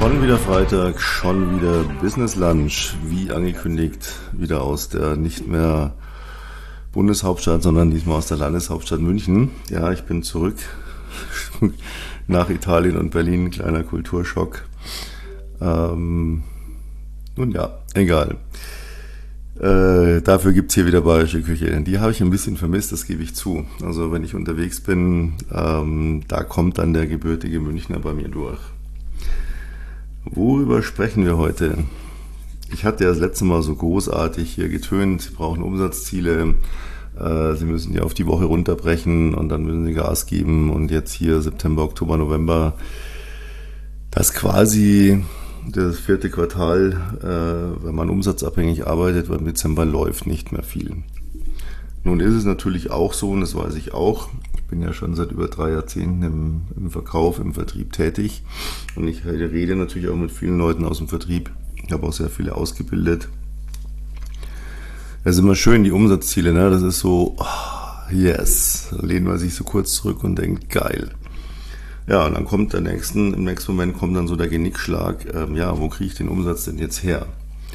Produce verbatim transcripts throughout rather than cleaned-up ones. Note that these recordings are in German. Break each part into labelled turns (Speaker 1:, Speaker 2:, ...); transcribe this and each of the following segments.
Speaker 1: Schon wieder Freitag, schon wieder Business Lunch, wie angekündigt, wieder aus der nicht mehr Bundeshauptstadt, sondern diesmal aus der Landeshauptstadt München. Ja, ich bin zurück nach Italien und Berlin, kleiner Kulturschock. Ähm, nun ja, egal. Äh, dafür gibt's hier wieder bayerische Küche. Die habe ich ein bisschen vermisst, das gebe ich zu. Also wenn ich unterwegs bin, ähm, da kommt dann der gebürtige Münchner bei mir durch. Worüber sprechen wir heute? Ich hatte ja das letzte Mal so großartig hier getönt, Sie brauchen Umsatzziele, äh, Sie müssen die auf die Woche runterbrechen und dann müssen Sie Gas geben und jetzt hier September, Oktober, November, das quasi das vierte Quartal, äh, wenn man umsatzabhängig arbeitet, weil im Dezember läuft nicht mehr viel. Nun ist es natürlich auch so, und das weiß ich auch, ich bin ja schon seit über drei Jahrzehnten im, im Verkauf, im Vertrieb tätig und ich rede natürlich auch mit vielen Leuten aus dem Vertrieb. Ich habe auch sehr viele ausgebildet. Das ist immer schön, die Umsatzziele, ne? Das ist so, oh, yes, da lehnt man sich so kurz zurück und denkt, geil. Ja, und dann kommt der nächsten, im nächsten Moment kommt dann so der Genickschlag, ähm, ja, wo kriege ich den Umsatz denn jetzt her?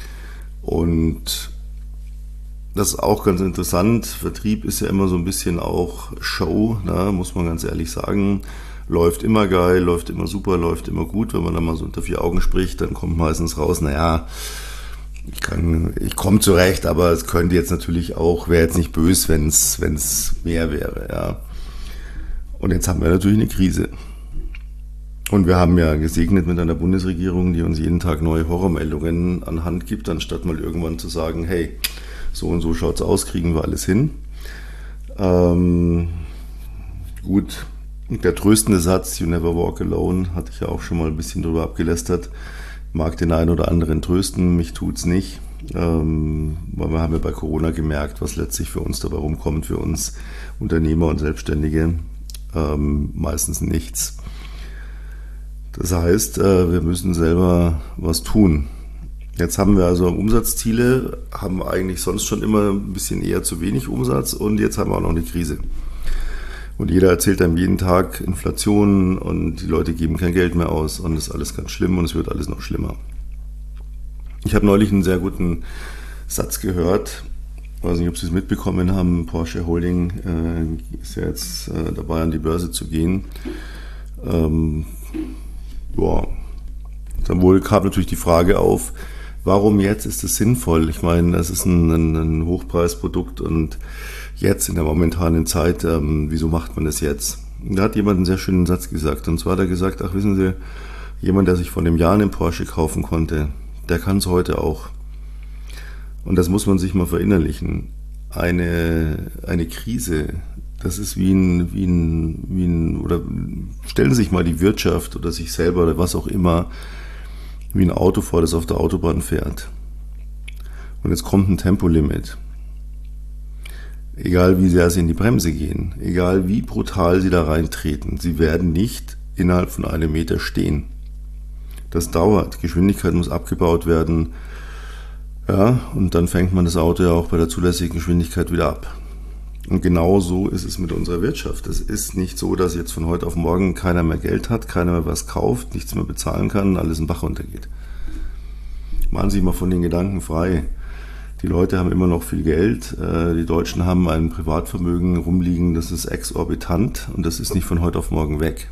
Speaker 1: Und das ist auch ganz interessant. Vertrieb ist ja immer so ein bisschen auch Show, ne, muss man ganz ehrlich sagen. Läuft immer geil, läuft immer super, läuft immer gut. Wenn man dann mal so unter vier Augen spricht, dann kommt meistens raus, naja, ich kann, ich komme zurecht, aber es könnte jetzt natürlich auch, wäre jetzt nicht böse, wenn es wenn es mehr wäre, ja. Und jetzt haben wir natürlich eine Krise. Und wir haben ja gesegnet mit einer Bundesregierung, die uns jeden Tag neue Horrormeldungen an Hand gibt, anstatt mal irgendwann zu sagen, hey, so und so schaut's aus, kriegen wir alles hin. Ähm, gut, der tröstende Satz, you never walk alone, hatte ich ja auch schon mal ein bisschen drüber abgelästert, mag den einen oder anderen trösten, mich tut's nicht. Ähm, weil wir haben ja bei Corona gemerkt, was letztlich für uns dabei rumkommt, für uns Unternehmer und Selbstständige, ähm, meistens nichts. Das heißt, äh, wir müssen selber was tun. Jetzt haben wir also Umsatzziele, haben wir eigentlich sonst schon immer ein bisschen eher zu wenig Umsatz und jetzt haben wir auch noch eine Krise. Und jeder erzählt einem jeden Tag Inflation und die Leute geben kein Geld mehr aus und es ist alles ganz schlimm und es wird alles noch schlimmer. Ich habe neulich einen sehr guten Satz gehört, ich weiß nicht, ob Sie es mitbekommen haben, Porsche Holding äh, ist ja jetzt äh, dabei, an die Börse zu gehen. Ähm, boah. Dann wohl kam natürlich die Frage auf, warum jetzt ist es sinnvoll? Ich meine, das ist ein, ein, ein Hochpreisprodukt und jetzt in der momentanen Zeit, ähm, wieso macht man das jetzt? Und da hat jemand einen sehr schönen Satz gesagt. Und zwar hat er gesagt, ach wissen Sie, jemand, der sich vor einem Jahr einen Porsche kaufen konnte, der kann es heute auch. Und das muss man sich mal verinnerlichen. Eine, eine Krise, das ist wie ein, wie ein, wie ein, oder stellen Sie sich mal die Wirtschaft oder sich selber oder was auch immer wie ein Auto vor, das auf der Autobahn fährt. Und jetzt kommt ein Tempolimit. Egal wie sehr Sie in die Bremse gehen, egal wie brutal Sie da reintreten, Sie werden nicht innerhalb von einem Meter stehen. Das dauert. Geschwindigkeit muss abgebaut werden. Ja, und dann fängt man das Auto ja auch bei der zulässigen Geschwindigkeit wieder ab. Und genau so ist es mit unserer Wirtschaft. Es ist nicht so, dass jetzt von heute auf morgen keiner mehr Geld hat, keiner mehr was kauft, nichts mehr bezahlen kann, alles in den Bach runtergeht. Machen Sie sich mal von den Gedanken frei. Die Leute haben immer noch viel Geld. Die Deutschen haben ein Privatvermögen rumliegen, das ist exorbitant und das ist nicht von heute auf morgen weg.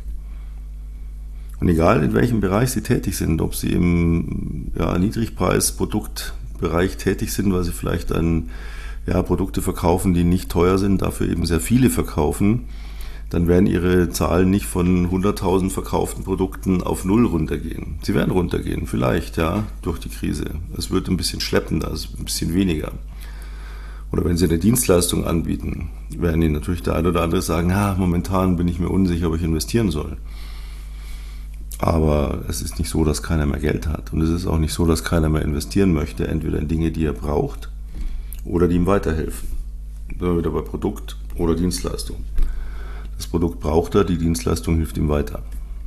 Speaker 1: Und egal in welchem Bereich Sie tätig sind, ob Sie im ja, Niedrigpreis-Produktbereich tätig sind, weil Sie vielleicht ein ja, Produkte verkaufen, die nicht teuer sind, dafür eben sehr viele verkaufen, dann werden Ihre Zahlen nicht von hunderttausend verkauften Produkten auf null runtergehen. Sie werden runtergehen, vielleicht, ja, durch die Krise. Es wird ein bisschen schleppender, es wird ein bisschen weniger. Oder wenn Sie eine Dienstleistung anbieten, werden Ihnen natürlich der eine oder andere sagen, ah, momentan bin ich mir unsicher, ob ich investieren soll. Aber es ist nicht so, dass keiner mehr Geld hat. Und es ist auch nicht so, dass keiner mehr investieren möchte, entweder in Dinge, die er braucht, oder die ihm weiterhelfen. Da sind wir wieder bei Produkt oder Dienstleistung. Das Produkt braucht er, die Dienstleistung hilft ihm weiter.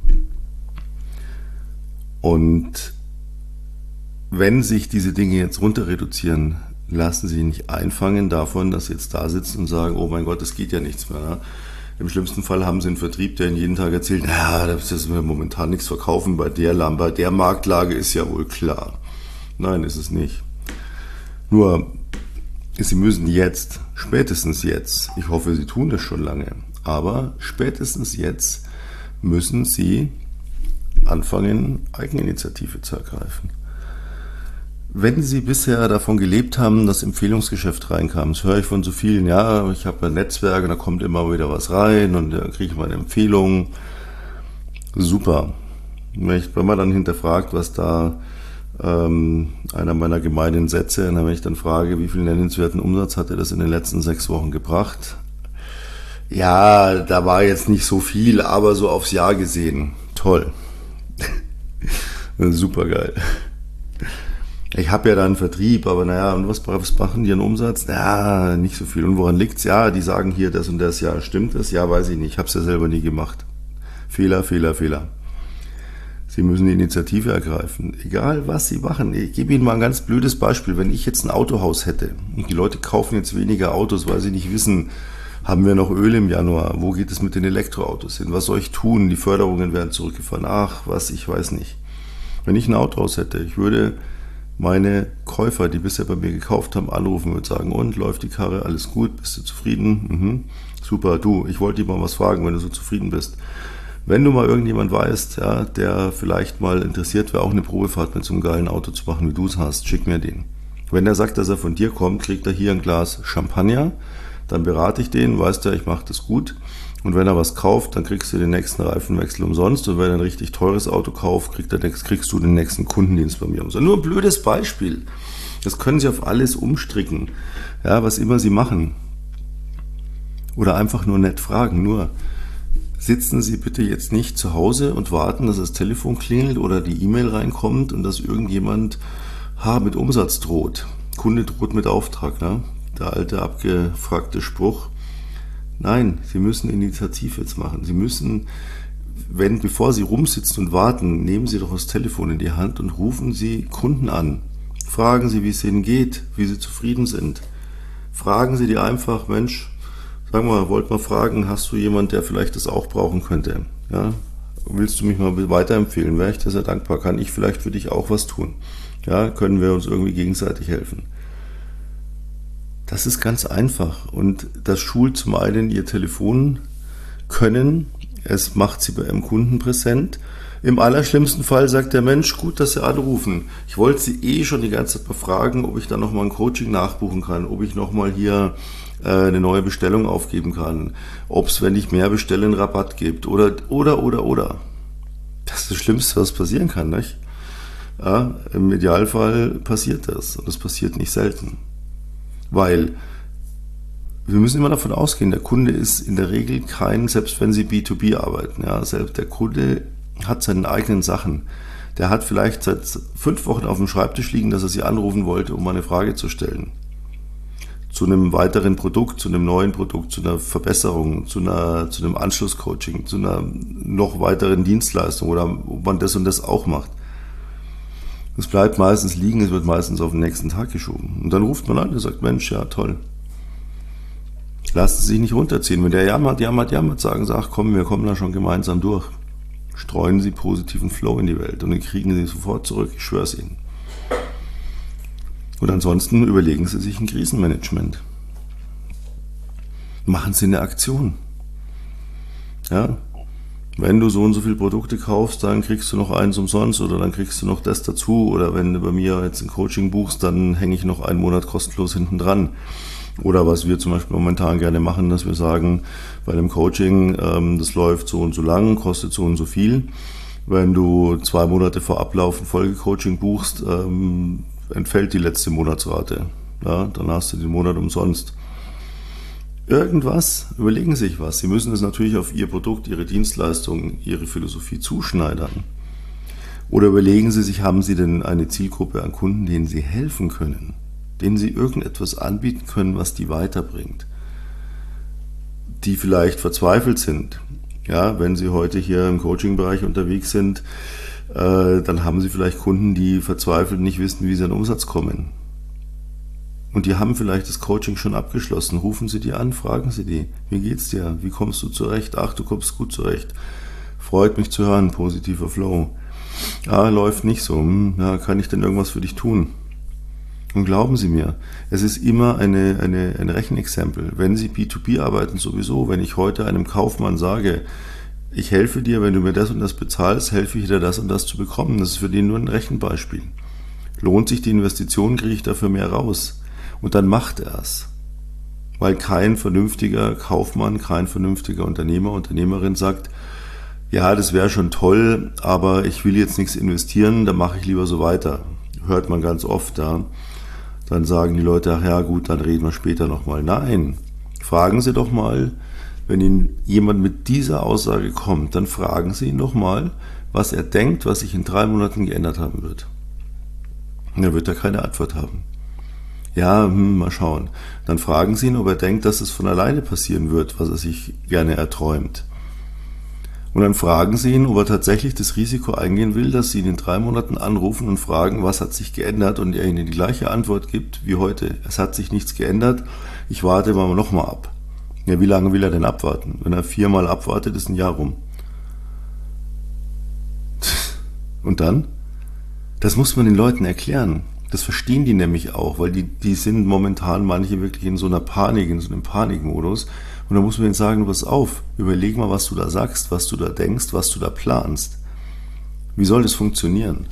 Speaker 1: Und wenn sich diese Dinge jetzt runter reduzieren, lassen Sie sich nicht einfangen davon, dass Sie jetzt da sitzen und sagen, oh mein Gott, es geht ja nichts mehr. Im schlimmsten Fall haben sie einen Vertrieb, der ihnen jeden Tag erzählt, naja, das ist mir momentan nichts verkaufen, bei der Lampe, der Marktlage ist ja wohl klar. Nein, ist es nicht. Nur, sie müssen jetzt, spätestens jetzt, ich hoffe, sie tun das schon lange, aber spätestens jetzt müssen sie anfangen, Eigeninitiative zu ergreifen. Wenn Sie bisher davon gelebt haben, dass Empfehlungsgeschäft reinkam, das höre ich von so vielen, ja, ich habe ein Netzwerk und da kommt immer wieder was rein und da kriege ich mal eine Empfehlung. Super. Wenn man dann hinterfragt, was da ähm, einer meiner gemeinen Sätze, und wenn ich dann frage, wie viel nennenswerten Umsatz hat er das in den letzten sechs Wochen gebracht? Ja, da war jetzt nicht so viel, aber so aufs Jahr gesehen. Toll. Super geil. Ich habe ja da einen Vertrieb, aber naja, und was, was machen die an Umsatz? Ja, nicht so viel. Und woran liegt's? Ja, die sagen hier das und das. Ja, stimmt das? Ja, weiß ich nicht. Ich habe es ja selber nie gemacht. Fehler, Fehler, Fehler. Sie müssen die Initiative ergreifen. Egal, was Sie machen. Ich gebe Ihnen mal ein ganz blödes Beispiel. Wenn ich jetzt ein Autohaus hätte und die Leute kaufen jetzt weniger Autos, weil sie nicht wissen, haben wir noch Öl im Januar? Wo geht es mit den Elektroautos hin? Was soll ich tun? Die Förderungen werden zurückgefahren. Ach, was, ich weiß nicht. Wenn ich ein Autohaus hätte, ich würde meine Käufer, die bisher bei mir gekauft haben, anrufen und sagen, und, läuft die Karre, alles gut, bist du zufrieden? Mhm. Super, du, ich wollte dir mal was fragen, wenn du so zufrieden bist. Wenn du mal irgendjemand weißt, ja, der vielleicht mal interessiert wäre, auch eine Probefahrt mit so einem geilen Auto zu machen, wie du es hast, schick mir den. Wenn er sagt, dass er von dir kommt, kriegt er hier ein Glas Champagner, dann berate ich den, weißt du, ich mache das gut. Und wenn er was kauft, dann kriegst du den nächsten Reifenwechsel umsonst. Und wenn er ein richtig teures Auto kauft, kriegt er, kriegst du den nächsten Kundendienst bei mir umsonst. Nur ein blödes Beispiel. Das können Sie auf alles umstricken. Ja, was immer Sie machen. Oder einfach nur nett fragen. Nur sitzen Sie bitte jetzt nicht zu Hause und warten, dass das Telefon klingelt oder die E-Mail reinkommt und dass irgendjemand ha, mit Umsatz droht. Kunde droht mit Auftrag. Ne? Der alte abgefragte Spruch. Nein, Sie müssen Initiative jetzt machen. Sie müssen, wenn, bevor Sie rumsitzen und warten, nehmen Sie doch das Telefon in die Hand und rufen Sie Kunden an. Fragen Sie, wie es ihnen geht, wie sie zufrieden sind. Fragen Sie die einfach, Mensch, sag mal, wollt mal fragen, hast du jemanden, der vielleicht das auch brauchen könnte? Ja, willst du mich mal weiterempfehlen? Wäre ich dir sehr dankbar. Kann ich vielleicht für dich auch was tun? Ja, können wir uns irgendwie gegenseitig helfen? Das ist ganz einfach und das schult zum einen Ihr Telefonkönnen, es macht Sie bei Ihrem Kunden präsent. Im allerschlimmsten Fall sagt der Mensch, gut, dass Sie anrufen. Ich wollte Sie eh schon die ganze Zeit befragen, ob ich da nochmal ein Coaching nachbuchen kann, ob ich nochmal hier äh, eine neue Bestellung aufgeben kann, ob es, wenn ich mehr bestelle, einen Rabatt gibt oder, oder, oder, oder. Das ist das Schlimmste, was passieren kann, nicht? Ja, im Idealfall passiert das und das passiert nicht selten. Weil wir müssen immer davon ausgehen, der Kunde ist in der Regel kein, selbst wenn Sie B zwei B arbeiten, ja, selbst der Kunde hat seine eigenen Sachen. Der hat vielleicht seit fünf Wochen auf dem Schreibtisch liegen, dass er Sie anrufen wollte, um eine Frage zu stellen. Zu einem weiteren Produkt, zu einem neuen Produkt, zu einer Verbesserung, zu einer, zu einem Anschlusscoaching, zu einer noch weiteren Dienstleistung oder ob man das und das auch macht. Es bleibt meistens liegen, es wird meistens auf den nächsten Tag geschoben. Und dann ruft man an und sagt, Mensch, ja toll. Lassen Sie sich nicht runterziehen. Wenn der jammert, jammert, jammert, sagen Sie, ach komm, wir kommen da schon gemeinsam durch. Streuen Sie positiven Flow in die Welt und dann kriegen Sie sofort zurück, ich schwöre es Ihnen. Und ansonsten überlegen Sie sich ein Krisenmanagement. Machen Sie eine Aktion. Ja, wenn du so und so viele Produkte kaufst, dann kriegst du noch eins umsonst oder dann kriegst du noch das dazu. Oder wenn du bei mir jetzt ein Coaching buchst, dann hänge ich noch einen Monat kostenlos hinten dran. Oder was wir zum Beispiel momentan gerne machen, dass wir sagen, bei dem Coaching, ähm, das läuft so und so lang, kostet so und so viel. Wenn du zwei Monate vor Ablauf ein Folgecoaching buchst, ähm, entfällt die letzte Monatsrate. Ja, dann hast du den Monat umsonst. Irgendwas, überlegen Sie sich was. Sie müssen es natürlich auf Ihr Produkt, Ihre Dienstleistung, Ihre Philosophie zuschneidern. Oder überlegen Sie sich, haben Sie denn eine Zielgruppe an Kunden, denen Sie helfen können, denen Sie irgendetwas anbieten können, was die weiterbringt, die vielleicht verzweifelt sind. Ja, wenn Sie heute hier im Coaching-Bereich unterwegs sind, äh, dann haben Sie vielleicht Kunden, die verzweifelt nicht wissen, wie sie an Umsatz kommen. Und die haben vielleicht das Coaching schon abgeschlossen. Rufen Sie die an, fragen Sie die, wie geht's dir? Wie kommst du zurecht? Ach, du kommst gut zurecht. Freut mich zu hören, positiver Flow. Ah, läuft nicht so. Hm, ja, kann ich denn irgendwas für dich tun? Und glauben Sie mir, es ist immer eine, eine, ein Rechenexempel. Wenn Sie B zwei B arbeiten sowieso, wenn ich heute einem Kaufmann sage, ich helfe dir, wenn du mir das und das bezahlst, helfe ich dir, das und das zu bekommen. Das ist für den nur ein Rechenbeispiel. Lohnt sich die Investition, kriege ich dafür mehr raus. Und dann macht er es. Weil kein vernünftiger Kaufmann, kein vernünftiger Unternehmer, Unternehmerin sagt, ja, das wäre schon toll, aber ich will jetzt nichts investieren, dann mache ich lieber so weiter. Hört man ganz oft da. Dann sagen die Leute, ach ja gut, dann reden wir später nochmal. Nein, fragen Sie doch mal, wenn Ihnen jemand mit dieser Aussage kommt, dann fragen Sie ihn doch mal, was er denkt, was sich in drei Monaten geändert haben wird. Und er wird da keine Antwort haben. Ja, hm, mal schauen. Dann fragen Sie ihn, ob er denkt, dass es von alleine passieren wird, was er sich gerne erträumt. Und dann fragen Sie ihn, ob er tatsächlich das Risiko eingehen will, dass Sie ihn in drei Monaten anrufen und fragen, was hat sich geändert, und er Ihnen die gleiche Antwort gibt wie heute. Es hat sich nichts geändert, ich warte mal nochmal ab. Ja, wie lange will er denn abwarten? Wenn er viermal abwartet, ist ein Jahr rum. Und dann? Das muss man den Leuten erklären. Das verstehen die nämlich auch, weil die, die sind momentan manche wirklich in so einer Panik, in so einem Panikmodus. Und da muss man ihnen sagen, pass auf, überleg mal, was du da sagst, was du da denkst, was du da planst. Wie soll das funktionieren?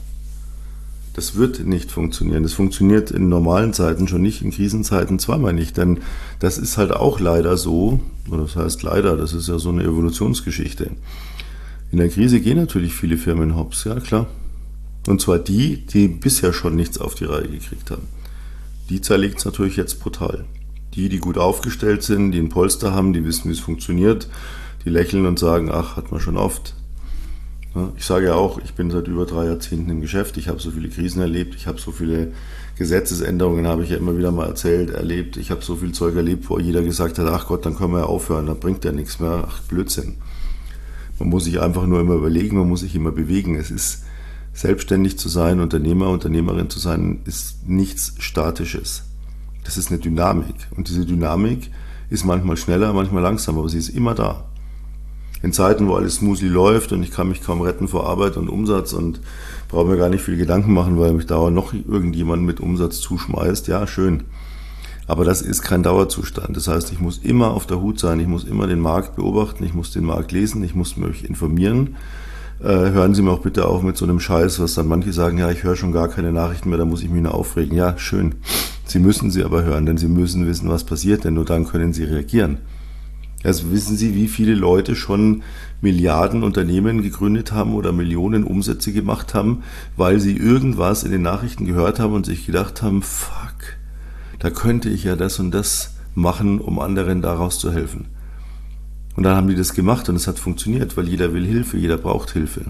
Speaker 1: Das wird nicht funktionieren. Das funktioniert in normalen Zeiten schon nicht, in Krisenzeiten zweimal nicht. Denn das ist halt auch leider so, oder das heißt leider, das ist ja so eine Evolutionsgeschichte. In der Krise gehen natürlich viele Firmen hops, ja klar. Und zwar die, die bisher schon nichts auf die Reihe gekriegt haben. Die zerlegt es natürlich jetzt brutal. Die, die gut aufgestellt sind, die ein Polster haben, die wissen, wie es funktioniert, die lächeln und sagen, ach, hat man schon oft. Ja, ich sage ja auch, ich bin seit über drei Jahrzehnten im Geschäft, ich habe so viele Krisen erlebt, ich habe so viele Gesetzesänderungen, habe ich ja immer wieder mal erzählt, erlebt, ich habe so viel Zeug erlebt, wo jeder gesagt hat, ach Gott, dann können wir ja aufhören, dann bringt ja nichts mehr, ach Blödsinn. Man muss sich einfach nur immer überlegen, man muss sich immer bewegen. Es ist selbstständig zu sein, Unternehmer, Unternehmerin zu sein, ist nichts Statisches. Das ist eine Dynamik. Und diese Dynamik ist manchmal schneller, manchmal langsamer, aber sie ist immer da. In Zeiten, wo alles smoothly läuft und ich kann mich kaum retten vor Arbeit und Umsatz und brauche mir gar nicht viel Gedanken machen, weil mich dauernd noch irgendjemand mit Umsatz zuschmeißt, ja, schön. Aber das ist kein Dauerzustand. Das heißt, ich muss immer auf der Hut sein, ich muss immer den Markt beobachten, ich muss den Markt lesen, ich muss mich informieren. Äh, hören Sie mir auch bitte auf mit so einem Scheiß, was dann manche sagen, ja, ich höre schon gar keine Nachrichten mehr, da muss ich mich nur aufregen. Ja, schön. Sie müssen sie aber hören, denn Sie müssen wissen, was passiert, denn nur dann können Sie reagieren. Also wissen Sie, wie viele Leute schon Milliarden Unternehmen gegründet haben oder Millionen Umsätze gemacht haben, weil sie irgendwas in den Nachrichten gehört haben und sich gedacht haben, fuck, da könnte ich ja das und das machen, um anderen daraus zu helfen. Und dann haben die das gemacht und es hat funktioniert, weil jeder will Hilfe, jeder braucht Hilfe.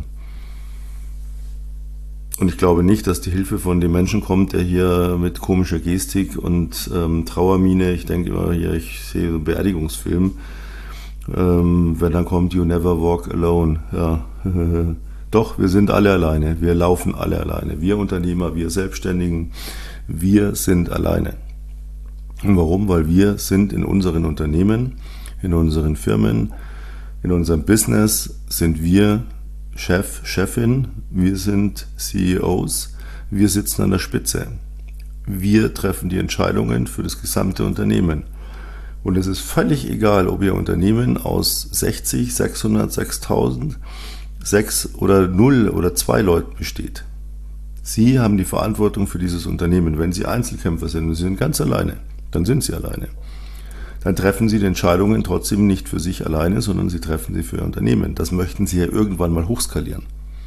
Speaker 1: Und ich glaube nicht, dass die Hilfe von dem Menschen kommt, der hier mit komischer Gestik und ähm, Trauermiene, ich denke immer hier, ich sehe so einen Beerdigungsfilm, ähm, wenn dann kommt, you never walk alone. Ja, doch, wir sind alle alleine, wir laufen alle alleine. Wir Unternehmer, wir Selbstständigen, wir sind alleine. Und warum? Weil wir sind in unseren Unternehmen, in unseren Firmen, in unserem Business sind wir Chef, Chefin, wir sind C E Os, wir sitzen an der Spitze. Wir treffen die Entscheidungen für das gesamte Unternehmen. Und es ist völlig egal, ob Ihr Unternehmen aus sechzig, sechshundert, sechstausend, sechs oder null oder zwei Leuten besteht. Sie haben die Verantwortung für dieses Unternehmen. Wenn Sie Einzelkämpfer sind und Sie sind ganz alleine, dann sind Sie alleine. Dann treffen Sie die Entscheidungen trotzdem nicht für sich alleine, sondern Sie treffen sie für Ihr Unternehmen. Das möchten Sie ja irgendwann mal hochskalieren.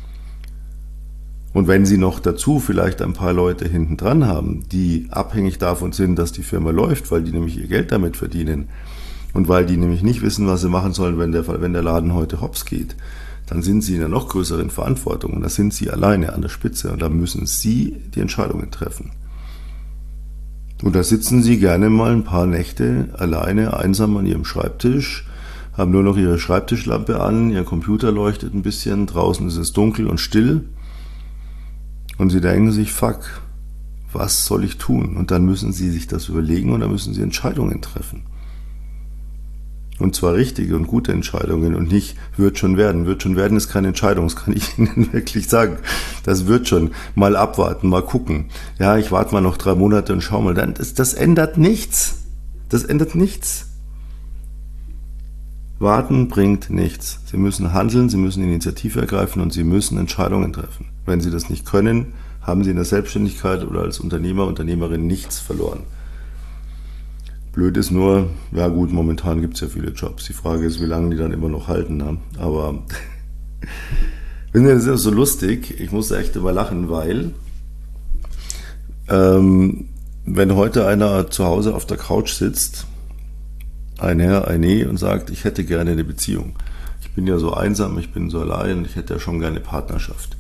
Speaker 1: Und wenn Sie noch dazu vielleicht ein paar Leute hinten dran haben, die abhängig davon sind, dass die Firma läuft, weil die nämlich ihr Geld damit verdienen und weil die nämlich nicht wissen, was sie machen sollen, wenn der, wenn der Laden heute hops geht, dann sind Sie in einer noch größeren Verantwortung. Und da sind Sie alleine an der Spitze und da müssen Sie die Entscheidungen treffen. Und da sitzen Sie gerne mal ein paar Nächte alleine, einsam an Ihrem Schreibtisch, haben nur noch Ihre Schreibtischlampe an, Ihr Computer leuchtet ein bisschen, draußen ist es dunkel und still. Und Sie denken sich, fuck, Was soll ich tun? Und dann müssen Sie sich das überlegen und dann müssen Sie Entscheidungen treffen. Und zwar richtige und gute Entscheidungen und nicht wird schon werden. Wird schon werden ist keine Entscheidung, das kann ich Ihnen wirklich sagen. Das wird schon. Mal abwarten, mal gucken. Ja, ich warte mal noch drei Monate und schau mal. Das, das ändert nichts. Das ändert nichts. Warten bringt nichts. Sie müssen handeln, Sie müssen Initiative ergreifen und Sie müssen Entscheidungen treffen. Wenn Sie das nicht können, haben Sie in der Selbstständigkeit oder als Unternehmer, Unternehmerin nichts verloren. Blöd ist nur, ja gut, momentan gibt es ja viele Jobs. Die Frage ist, wie lange die dann immer noch halten. Ne? Aber das ist so lustig. Ich musste echt immer lachen, weil ähm, wenn heute einer zu Hause auf der Couch sitzt, ein Herr, ein Nee, und sagt, ich hätte gerne eine Beziehung. Ich bin ja so einsam, ich bin so allein, ich hätte ja schon gerne eine Partnerschaft.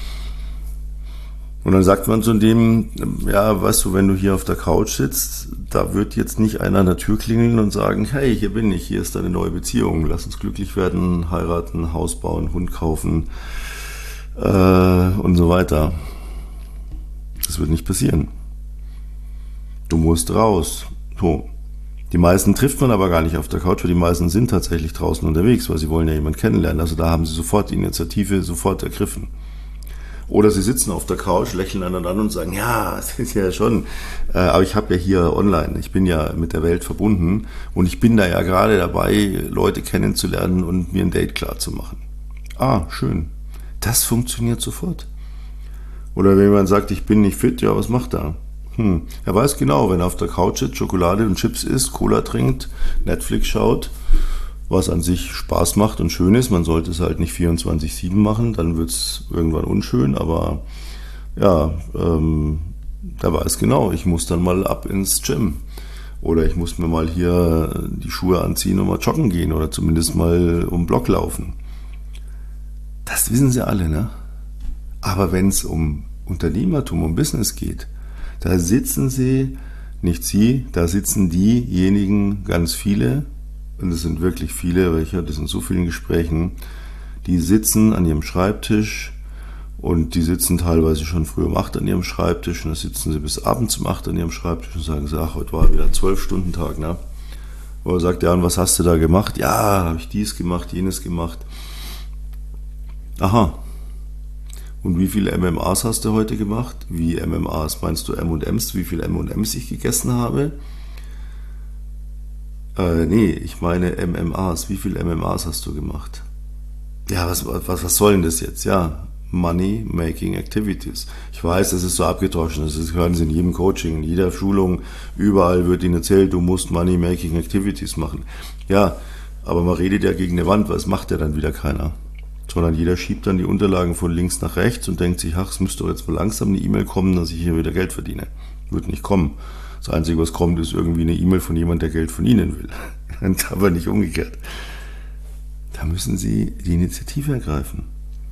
Speaker 1: Und dann sagt man zu dem, ja, weißt du, wenn du hier auf der Couch sitzt, da wird jetzt nicht einer an der Tür klingeln und sagen, hey, hier bin ich, hier ist deine neue Beziehung, lass uns glücklich werden, heiraten, Haus bauen, Hund kaufen äh, und so weiter. Das wird nicht passieren. Du musst raus. So. Die meisten trifft man aber gar nicht auf der Couch, weil die meisten sind tatsächlich draußen unterwegs, weil sie wollen ja jemanden kennenlernen. Also da haben sie sofort die Initiative sofort ergriffen. Oder sie sitzen auf der Couch, lächeln einander an und sagen, ja, das ist ja schon, äh, aber ich habe ja hier online, ich bin ja mit der Welt verbunden und ich bin da ja gerade dabei, Leute kennenzulernen und mir ein Date klar zu machen. Ah, schön. Das funktioniert sofort. Oder wenn jemand sagt, ich bin nicht fit, ja, was macht er? Hm, er weiß genau, wenn er auf der Couch sitzt, Schokolade und Chips isst, Cola trinkt, Netflix schaut, was an sich Spaß macht und schön ist. Man sollte es halt nicht vierundzwanzig sieben machen, dann wird es irgendwann unschön, aber ja, ähm, der weiß genau, ich muss dann mal ab ins Gym oder ich muss mir mal hier die Schuhe anziehen und mal joggen gehen oder zumindest mal um den Block laufen. Das wissen sie alle, ne? Aber wenn es um Unternehmertum, um Business geht, da sitzen sie, nicht sie, da sitzen diejenigen, ganz viele, und es sind wirklich viele, weil ich hatte das in so vielen Gesprächen, die sitzen an ihrem Schreibtisch und die sitzen teilweise schon früh um acht an ihrem Schreibtisch und da sitzen sie bis abends um acht an ihrem Schreibtisch und sagen, ach, heute war wieder zwölf Stunden Tag, ne? Wo er sagt, ja, und was hast du da gemacht? Ja, habe ich dies gemacht, jenes gemacht. Aha. Und wie viele M M As hast du heute gemacht? Wie M M As? Meinst du M und M's? Wie viele M und M's ich gegessen habe? Äh, nee, ich meine M M As. Wie viele M M As hast du gemacht? Ja, was, was, was soll denn das jetzt? Ja, Money Making Activities. Ich weiß, das ist so abgedroschen. Das hören Sie in jedem Coaching, in jeder Schulung. Überall wird Ihnen erzählt, du musst Money Making Activities machen. Ja, aber man redet ja gegen eine Wand, weil es macht ja dann wieder keiner. Sondern jeder schiebt dann die Unterlagen von links nach rechts und denkt sich, ach, es müsste doch jetzt mal langsam eine E-Mail kommen, dass ich hier wieder Geld verdiene. Wird nicht kommen. Das Einzige, was kommt, ist irgendwie eine E-Mail von jemand, der Geld von Ihnen will. Aber nicht umgekehrt. Da müssen Sie die Initiative ergreifen.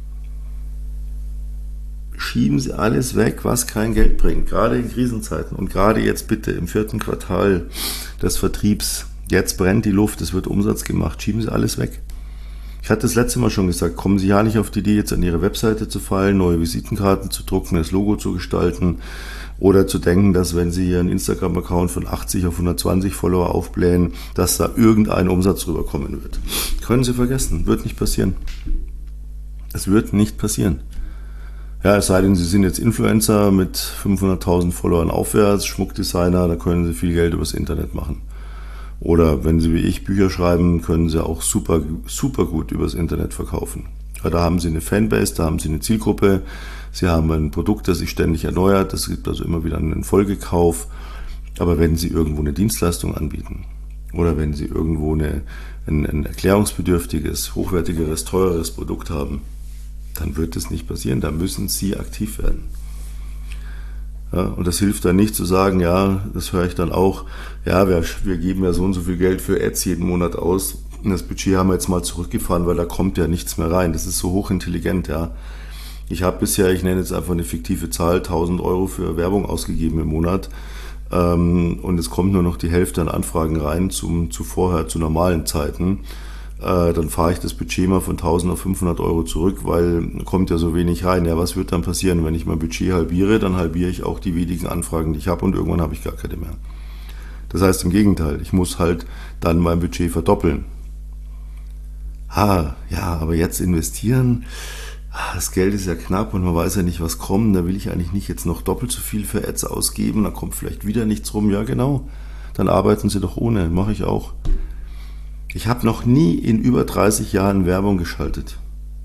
Speaker 1: Schieben Sie alles weg, was kein Geld bringt. Gerade in Krisenzeiten und gerade jetzt bitte im vierten Quartal des Vertriebs. Jetzt brennt die Luft, es wird Umsatz gemacht. Schieben Sie alles weg. Ich hatte das letzte Mal schon gesagt, kommen Sie ja nicht auf die Idee, jetzt an Ihre Webseite zu fallen, neue Visitenkarten zu drucken, das Logo zu gestalten oder zu denken, dass wenn Sie Ihren Instagram-Account von achtzig auf hundertzwanzig Follower aufblähen, dass da irgendein Umsatz rüberkommen wird. Können Sie vergessen, wird nicht passieren. Es wird nicht passieren. Ja, es sei denn, Sie sind jetzt Influencer mit fünfhunderttausend Followern aufwärts, Schmuckdesigner, da können Sie viel Geld übers Internet machen. Oder wenn Sie wie ich Bücher schreiben, können Sie auch super, super gut übers Internet verkaufen. Ja, da haben Sie eine Fanbase, da haben Sie eine Zielgruppe, Sie haben ein Produkt, das sich ständig erneuert, es gibt also immer wieder einen Folgekauf. Aber wenn Sie irgendwo eine Dienstleistung anbieten oder wenn Sie irgendwo eine, ein, ein erklärungsbedürftiges, hochwertigeres, teureres Produkt haben, dann wird das nicht passieren, da müssen Sie aktiv werden. Ja, und das hilft dann nicht zu sagen, ja, das höre ich dann auch, ja, wir, wir geben ja so und so viel Geld für Ads jeden Monat aus und das Budget haben wir jetzt mal zurückgefahren, weil da kommt ja nichts mehr rein. Das ist so hochintelligent, ja. Ich habe bisher, ich nenne jetzt einfach eine fiktive Zahl, tausend Euro für Werbung ausgegeben im Monat ähm, und es kommt nur noch die Hälfte an Anfragen rein zum, zu vorher, zu normalen Zeiten. äh, dann fahre ich das Budget mal von tausend auf fünfhundert Euro zurück, weil kommt ja so wenig rein. Ja, was wird dann passieren, wenn ich mein Budget halbiere? Dann halbiere ich auch die wenigen Anfragen, die ich habe und irgendwann habe ich gar keine mehr. Das heißt im Gegenteil, ich muss halt dann mein Budget verdoppeln. Ha, ja, aber jetzt investieren, das Geld ist ja knapp und man weiß ja nicht, was kommt. Da will ich eigentlich nicht jetzt noch doppelt so viel für Ads ausgeben, dann kommt vielleicht wieder nichts rum. Ja, genau, dann arbeiten Sie doch ohne, mache ich auch. Ich habe noch nie in über dreißig Jahren Werbung geschaltet.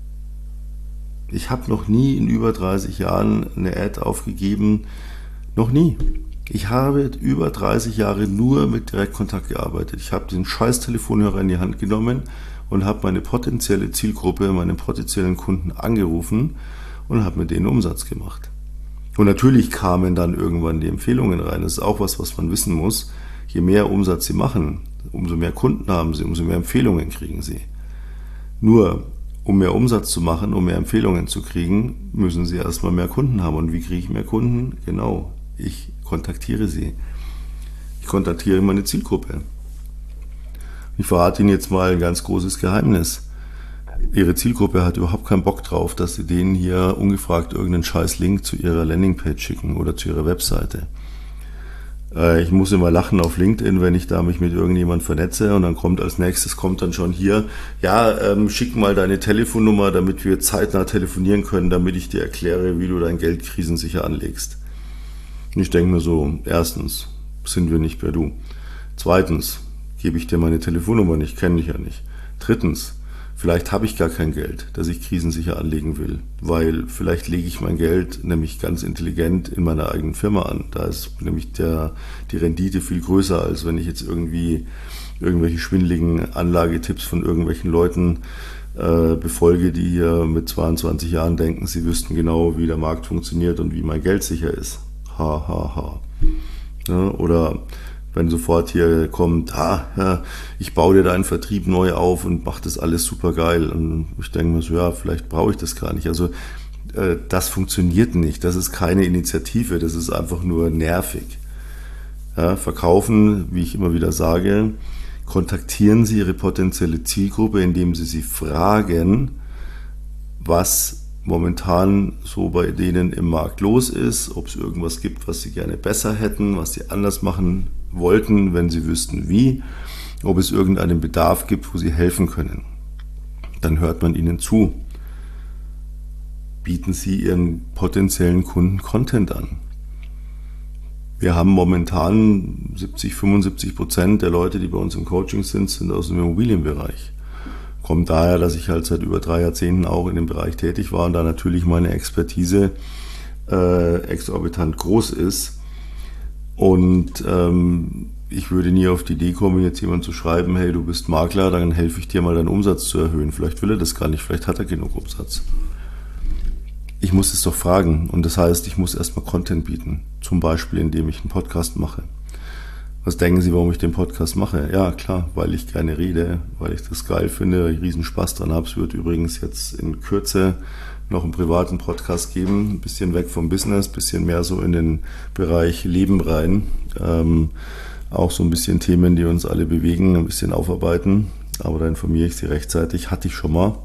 Speaker 1: Ich habe noch nie in über dreißig Jahren eine Ad aufgegeben. Noch nie. Ich habe über dreißig Jahre nur mit Direktkontakt gearbeitet. Ich habe den scheiß Telefonhörer in die Hand genommen und habe meine potenzielle Zielgruppe, meine potenziellen Kunden angerufen und habe mit denen Umsatz gemacht. Und natürlich kamen dann irgendwann die Empfehlungen rein. Das ist auch was, was man wissen muss. Je mehr Umsatz sie machen, umso mehr Kunden haben sie, umso mehr Empfehlungen kriegen sie. Nur, um mehr Umsatz zu machen, um mehr Empfehlungen zu kriegen, müssen sie erstmal mehr Kunden haben. Und wie kriege ich mehr Kunden? Genau, ich kontaktiere sie. Ich kontaktiere meine Zielgruppe. Ich verrate Ihnen jetzt mal ein ganz großes Geheimnis. Ihre Zielgruppe hat überhaupt keinen Bock drauf, dass Sie denen hier ungefragt irgendeinen scheiß Link zu Ihrer Landingpage schicken oder zu Ihrer Webseite. Ich muss immer lachen auf LinkedIn, wenn ich da mich mit irgendjemand vernetze und dann kommt als nächstes, kommt dann schon hier, ja, ähm, schick mal deine Telefonnummer, damit wir zeitnah telefonieren können, damit ich dir erkläre, wie du dein Geld krisensicher anlegst. Und ich denke mir so, erstens, sind wir nicht per Du. Zweitens, gebe ich dir meine Telefonnummer nicht, kenne dich ja nicht. Drittens, vielleicht habe ich gar kein Geld, das ich krisensicher anlegen will, weil vielleicht lege ich mein Geld nämlich ganz intelligent in meiner eigenen Firma an. Da ist nämlich der, die Rendite viel größer, als wenn ich jetzt irgendwie irgendwelche schwindeligen Anlagetipps von irgendwelchen Leuten äh, befolge, die hier mit zweiundzwanzig Jahren denken, sie wüssten genau, wie der Markt funktioniert und wie mein Geld sicher ist. Ha, ha, ha. Ja, oder wenn sofort hier kommt, ah, ja, ich baue dir deinen Vertrieb neu auf und mache das alles super geil. Und ich denke mir so, ja, vielleicht brauche ich das gar nicht. Also äh, das funktioniert nicht. Das ist keine Initiative, das ist einfach nur nervig. Ja, verkaufen, wie ich immer wieder sage, kontaktieren Sie Ihre potenzielle Zielgruppe, indem Sie sie fragen, was momentan so bei denen im Markt los ist, ob es irgendwas gibt, was sie gerne besser hätten, was sie anders machen wollten, wenn sie wüssten wie, ob es irgendeinen Bedarf gibt, wo sie helfen können. Dann hört man ihnen zu. Bieten Sie Ihren potenziellen Kunden Content an. Wir haben momentan siebzig, fünfundsiebzig Prozent der Leute, die bei uns im Coaching sind, sind aus dem Immobilienbereich. Kommt daher, dass ich halt seit über drei Jahrzehnten auch in dem Bereich tätig war und da natürlich meine Expertise äh, exorbitant groß ist. Und ähm, ich würde nie auf die Idee kommen, jetzt jemand zu schreiben, hey, du bist Makler, dann helfe ich dir mal, deinen Umsatz zu erhöhen. Vielleicht will er das gar nicht, vielleicht hat er genug Umsatz. Ich muss es doch fragen und das heißt, ich muss erstmal Content bieten, zum Beispiel indem ich einen Podcast mache. Was denken Sie, warum ich den Podcast mache? Ja, klar, weil ich gerne rede, weil ich das geil finde, weil ich riesen Spaß dran habe. Es wird übrigens jetzt in Kürze noch einen privaten Podcast geben, ein bisschen weg vom Business, ein bisschen mehr so in den Bereich Leben rein. Ähm, auch so ein bisschen Themen, die uns alle bewegen, ein bisschen aufarbeiten. Aber da informiere ich Sie rechtzeitig. Hatte ich schon mal.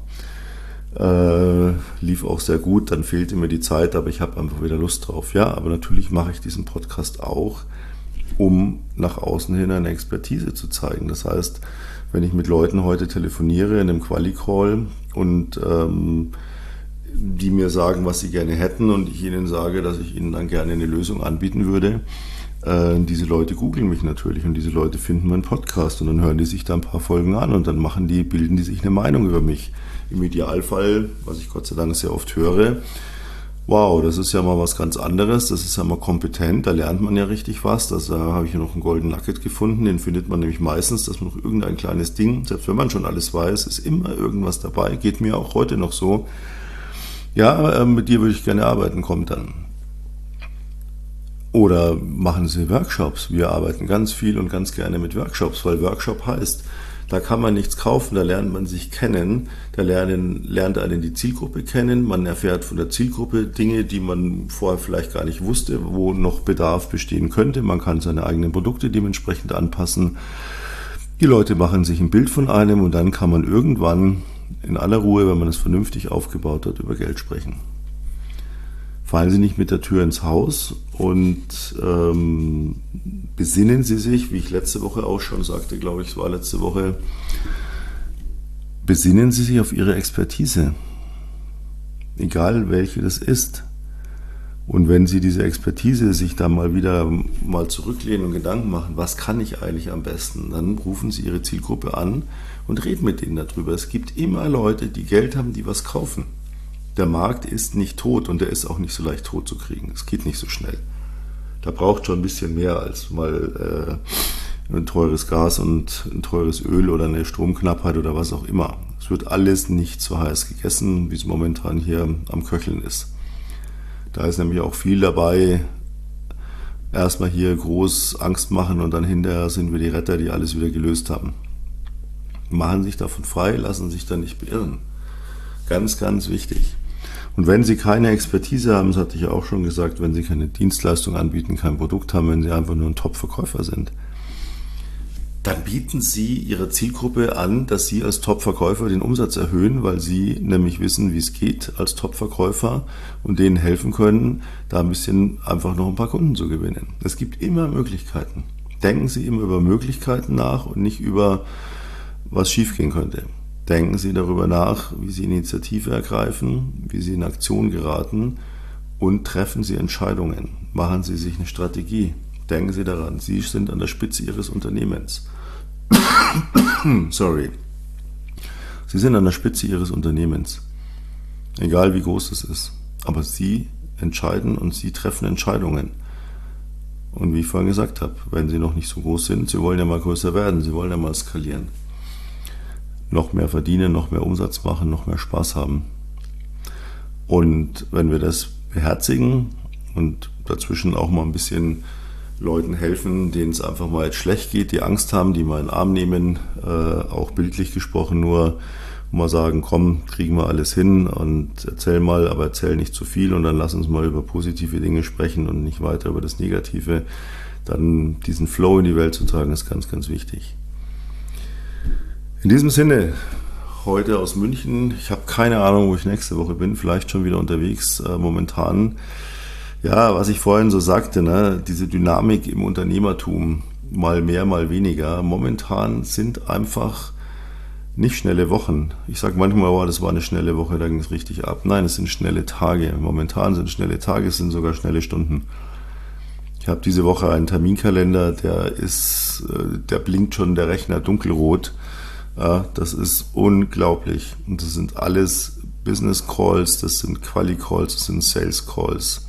Speaker 1: Äh, lief auch sehr gut, dann fehlte mir die Zeit, aber ich habe einfach wieder Lust drauf. Ja, aber natürlich mache ich diesen Podcast auch, um nach außen hin eine Expertise zu zeigen. Das heißt, wenn ich mit Leuten heute telefoniere in einem Quali-Call und ähm, die mir sagen, was sie gerne hätten und ich ihnen sage, dass ich ihnen dann gerne eine Lösung anbieten würde, äh, diese Leute googeln mich natürlich und diese Leute finden meinen Podcast und dann hören die sich da ein paar Folgen an und dann machen die, bilden die sich eine Meinung über mich. Im Idealfall, was ich Gott sei Dank sehr oft höre, wow, das ist ja mal was ganz anderes, das ist ja mal kompetent, da lernt man ja richtig was. Da habe ich ja noch einen Golden Nugget gefunden, den findet man nämlich meistens, dass man noch irgendein kleines Ding, selbst wenn man schon alles weiß, ist immer irgendwas dabei, geht mir auch heute noch so. Ja, mit dir würde ich gerne arbeiten, kommt dann. Oder machen Sie Workshops. Wir arbeiten ganz viel und ganz gerne mit Workshops, weil Workshop heißt, da kann man nichts kaufen, da lernt man sich kennen, da lernen, lernt einen die Zielgruppe kennen, man erfährt von der Zielgruppe Dinge, die man vorher vielleicht gar nicht wusste, wo noch Bedarf bestehen könnte. Man kann seine eigenen Produkte dementsprechend anpassen. Die Leute machen sich ein Bild von einem und dann kann man irgendwann in aller Ruhe, wenn man es vernünftig aufgebaut hat, über Geld sprechen. Fallen Sie nicht mit der Tür ins Haus und ähm, besinnen Sie sich, wie ich letzte Woche auch schon sagte, glaube ich, es war letzte Woche, besinnen Sie sich auf Ihre Expertise, egal welche das ist. Und wenn Sie diese Expertise sich dann mal wieder mal zurücklehnen und Gedanken machen, was kann ich eigentlich am besten, dann rufen Sie Ihre Zielgruppe an und reden mit denen darüber. Es gibt immer Leute, die Geld haben, die was kaufen. Der Markt ist nicht tot und der ist auch nicht so leicht tot zu kriegen. Es geht nicht so schnell. Da braucht schon ein bisschen mehr als mal äh, ein teures Gas und ein teures Öl oder eine Stromknappheit oder was auch immer. Es wird alles nicht so heiß gegessen, wie es momentan hier am Köcheln ist. Da ist nämlich auch viel dabei, erstmal hier groß Angst machen und dann hinterher sind wir die Retter, die alles wieder gelöst haben. Machen sich davon frei, lassen sich da nicht beirren. Ganz, ganz wichtig. Und wenn Sie keine Expertise haben, das hatte ich ja auch schon gesagt, wenn Sie keine Dienstleistung anbieten, kein Produkt haben, wenn Sie einfach nur ein Top-Verkäufer sind, dann bieten Sie Ihrer Zielgruppe an, dass Sie als Top-Verkäufer den Umsatz erhöhen, weil Sie nämlich wissen, wie es geht als Top-Verkäufer und denen helfen können, da ein bisschen einfach noch ein paar Kunden zu gewinnen. Es gibt immer Möglichkeiten. Denken Sie immer über Möglichkeiten nach und nicht über, was schiefgehen könnte. Denken Sie darüber nach, wie Sie Initiative ergreifen, wie Sie in Aktion geraten und treffen Sie Entscheidungen. Machen Sie sich eine Strategie. Denken Sie daran, Sie sind an der Spitze Ihres Unternehmens. Sorry. Sie sind an der Spitze Ihres Unternehmens. Egal wie groß es ist. Aber Sie entscheiden und Sie treffen Entscheidungen. Und wie ich vorhin gesagt habe, wenn Sie noch nicht so groß sind, Sie wollen ja mal größer werden, Sie wollen ja mal skalieren. Noch mehr verdienen, noch mehr Umsatz machen, noch mehr Spaß haben. Und wenn wir das beherzigen und dazwischen auch mal ein bisschen Leuten helfen, denen es einfach mal jetzt schlecht geht, die Angst haben, die mal in den Arm nehmen, äh, auch bildlich gesprochen nur, mal sagen, komm, kriegen wir alles hin und erzähl mal, aber erzähl nicht zu viel und dann lass uns mal über positive Dinge sprechen und nicht weiter über das Negative. Dann diesen Flow in die Welt zu tragen, ist ganz, ganz wichtig. In diesem Sinne, heute aus München. Ich habe keine Ahnung, wo ich nächste Woche bin, vielleicht schon wieder unterwegs. Äh, momentan, ja, was ich vorhin so sagte, ne, diese Dynamik im Unternehmertum, mal mehr, mal weniger. Momentan sind einfach nicht schnelle Wochen. Ich sage manchmal, oh, das war eine schnelle Woche, da ging es richtig ab. Nein, es sind schnelle Tage. Momentan sind schnelle Tage, es sind sogar schnelle Stunden. Ich habe diese Woche einen Terminkalender, der ist, der blinkt schon der Rechner dunkelrot. Ja, das ist unglaublich. Und das sind alles Business Calls, das sind Quali Calls, das sind Sales Calls.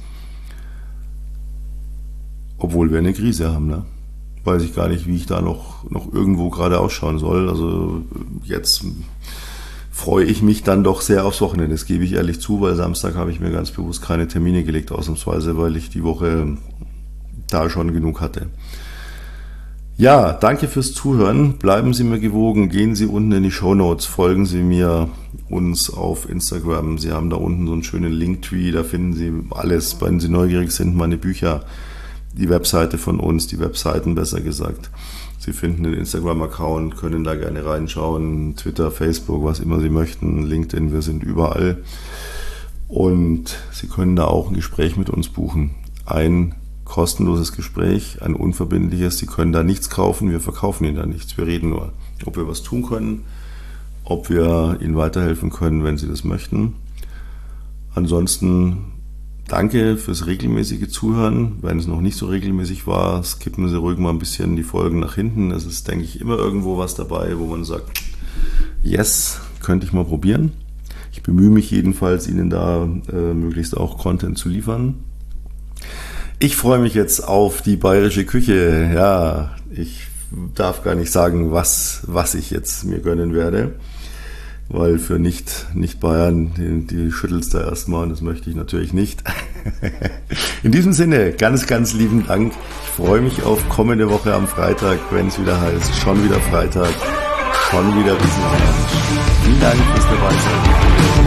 Speaker 1: Obwohl wir eine Krise haben, ne? Weiß ich gar nicht, wie ich da noch, noch irgendwo gerade ausschauen soll. Also jetzt freue ich mich dann doch sehr aufs Wochenende. Das gebe ich ehrlich zu, weil Samstag habe ich mir ganz bewusst keine Termine gelegt, ausnahmsweise, weil ich die Woche da schon genug hatte. Ja, danke fürs Zuhören. Bleiben Sie mir gewogen. Gehen Sie unten in die Shownotes. Folgen Sie mir, uns auf Instagram. Sie haben da unten so einen schönen Linktree. Da finden Sie alles. Wenn Sie neugierig sind, meine Bücher, die Webseite von uns, die Webseiten besser gesagt. Sie finden den Instagram-Account, können da gerne reinschauen. Twitter, Facebook, was immer Sie möchten. LinkedIn, wir sind überall. Und Sie können da auch ein Gespräch mit uns buchen. Ein kostenloses Gespräch, ein unverbindliches. Sie können da nichts kaufen, wir verkaufen Ihnen da nichts. Wir reden nur, ob wir was tun können, ob wir Ihnen weiterhelfen können, wenn Sie das möchten. Ansonsten danke fürs regelmäßige Zuhören. Wenn es noch nicht so regelmäßig war, skippen Sie ruhig mal ein bisschen die Folgen nach hinten. Es ist, denke ich, immer irgendwo was dabei, wo man sagt, yes, könnte ich mal probieren. Ich bemühe mich jedenfalls, Ihnen da äh, möglichst auch Content zu liefern. Ich freue mich jetzt auf die bayerische Küche. Ja, ich darf gar nicht sagen, was, was ich jetzt mir gönnen werde, weil für nicht, nicht Bayern, die, die schüttelst da erstmal und das möchte ich natürlich nicht. In diesem Sinne, ganz, ganz lieben Dank. Ich freue mich auf kommende Woche am Freitag, wenn es wieder heißt, schon wieder Freitag, schon wieder Riesenabend. Vielen Dank fürs Dabeisein.